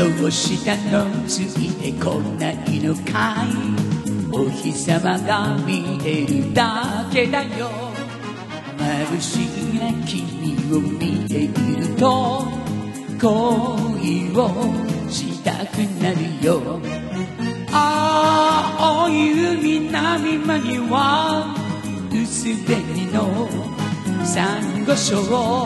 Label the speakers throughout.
Speaker 1: どうしたのついてこないのかい、お日様が見てるだけだよ。眩しいな君を見ていると恋をしたくなるよ。青い海波間には薄紅のサンゴ礁、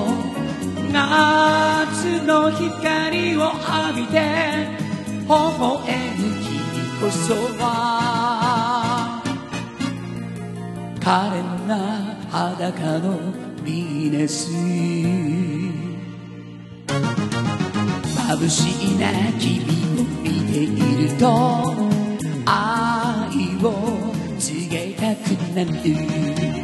Speaker 1: 夏の光を浴びて微笑む君こそは可憐な裸のヴィーナス。眩しいな君を見ていると愛を告げたくなる。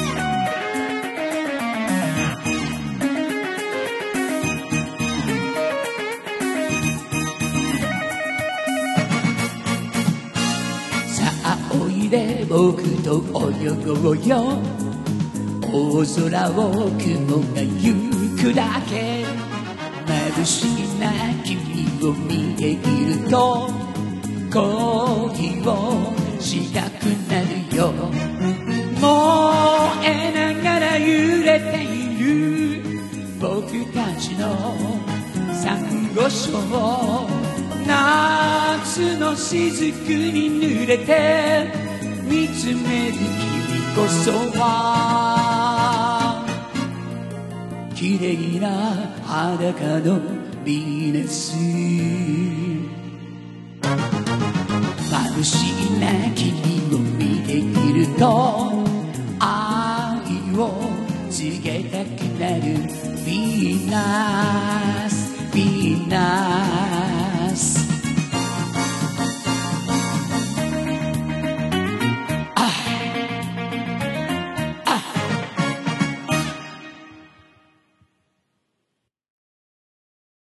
Speaker 1: で僕と泳ごうよ、大空を雲が行くだけ。眩しいな君を見ていると恋をしたくなるよ。燃えながら揺れている僕たちのサンゴ礁、夏の雫に濡れて見つめる君こそは綺麗な裸のヴィーナス。眩しいな君を見ていると愛を告げたくなるヴィーナス。